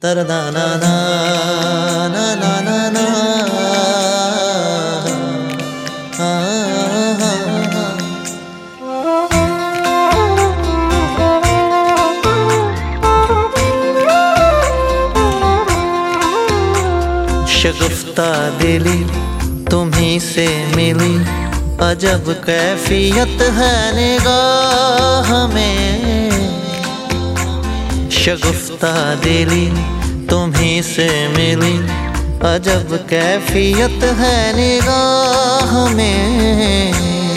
ना ना ना ना ना ना ना शगुफ्ता दिली तुम्ही से मिली, अजब कैफियत है निगाह में। शगुफ्ता दिली तुम्ही से मिली, अजब कैफियत है निगाह में।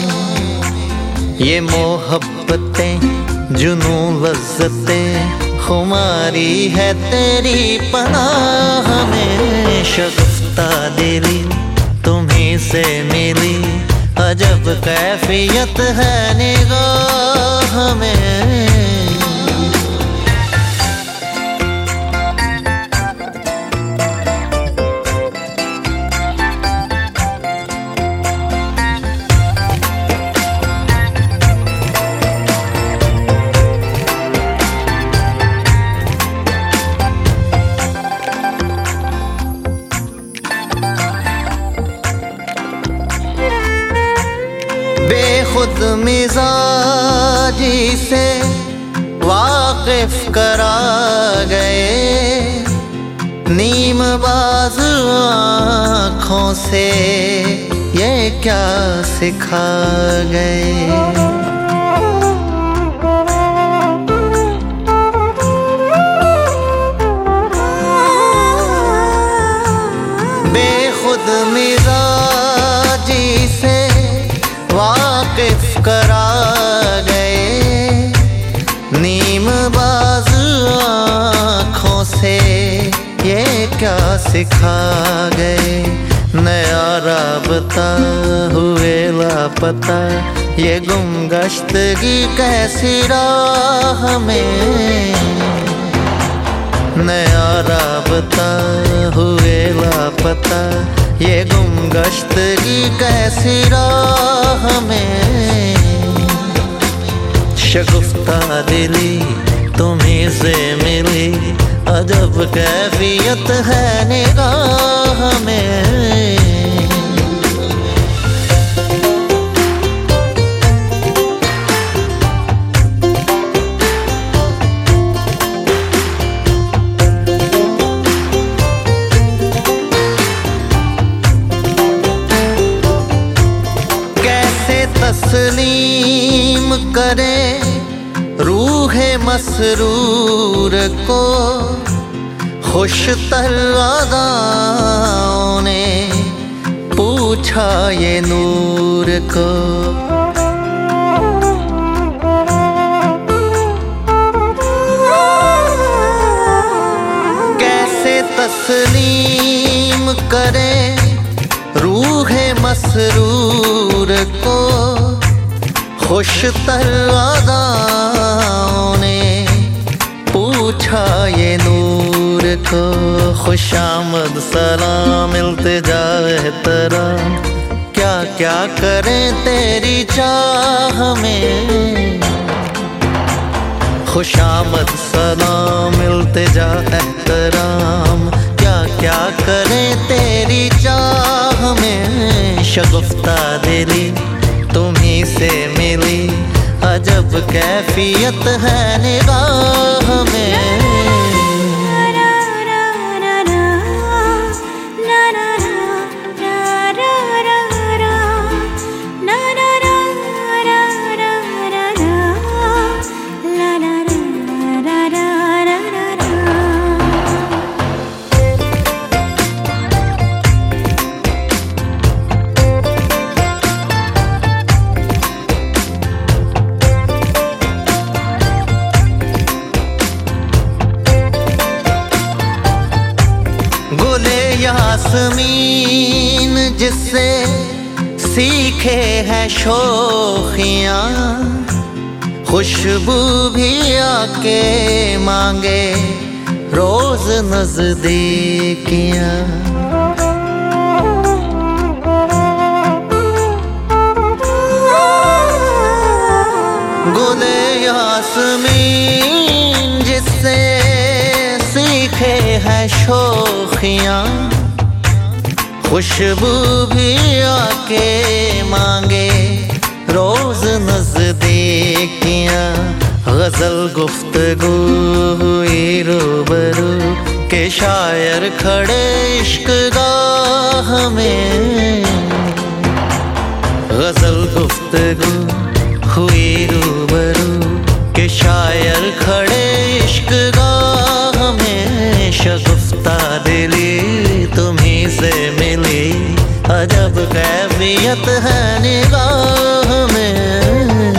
ये मोहब्बतें जुनू लज्जतें खुमारी है तेरी पनाह में। शगुफ्ता दिली तुम्ही से मिली, अजब कैफियत है निगाह में। बेखुद मिजाजी से वाकिफ करा गए, नीम बाज आँखों से ये क्या सिखा गए। बेखुद मिजाजी से वाकिफ करा गए, नीम बाज आँखों से ये क्या सिखा गए। नया राबता हुए लापता, ये गुमगश्तगी कैसी राह में। नया राबता हुए लापता, ये गुमगश्तगी कैसी राह में। शगुफ्ता दिली तुम्ही से मिली, अजब कैफियत है निगाह में। तस्लीम करे रूहे मसरूर को, खुश तरादाओं ने पूछा ये नूर को। कैसे तस्लीम करे रूहे मसरूर को, खुश तरादाओं ने पूछा ये नूर को। खुशामद सलाम इल्तिजा एहतराम, क्या क्या करें तेरी चाह में। खुशामद सलाम इल्तिजा एहतराम, क्या क्या करें तेरी चाह में। शगुफ्ता दिली तुम्ही से मिली, अजब कैफियत है निगाह में। यास्मीन जिससे सीखे हैं शोखियाँ, खुशबू भी आके मांगे रोज नजदीकियाँ। गुले यास्मीन जिससे सीखे है शोखियाँ, खुशबू भी आके मांगे रोज नजदीकियाँ। गजल गुफ्तगू हुई रूबरू के शायर खड़े इश्क गाह में। गजल गुफ्तगू हुई रूबरू के शायर खड़े इश्क गाह में। शगुफ्ता दिली तुम्हीं से मिली, अजब कैफियत है निगाह में।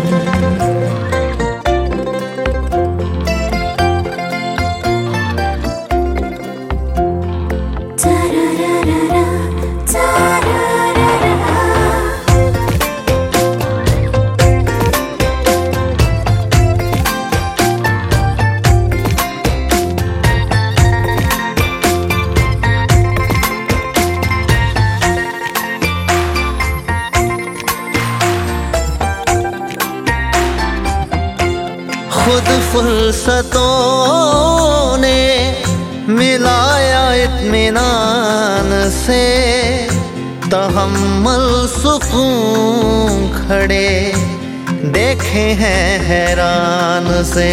खुद फुर्सतों ने मिलाया इत्मीनान से, तहम्मुल सुकून खड़े देखे हैं हैरान से।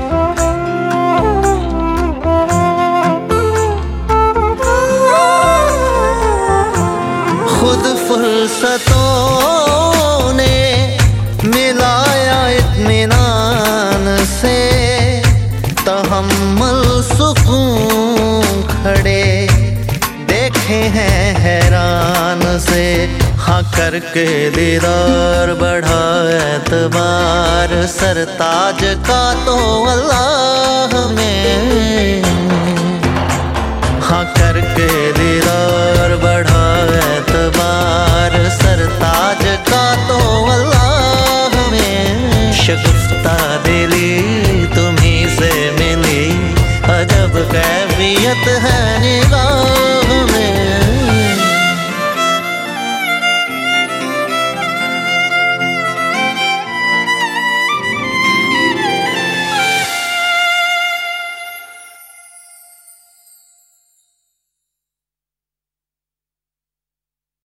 खुद फुर्सतों ने मिलाया इत्मीनान से, तहम्मुल सुकून खड़े देखे हैं हैरान से। हाँ करके दीदार बढ़ा एतबार, सरताज का तो अल्लाह में। हाँ करके दीदार बढ़ा एतबार, सरताज का तो अल्लाह में। शगुफ्ता दिली तुम्हीं से मिली, अजब कैफियत है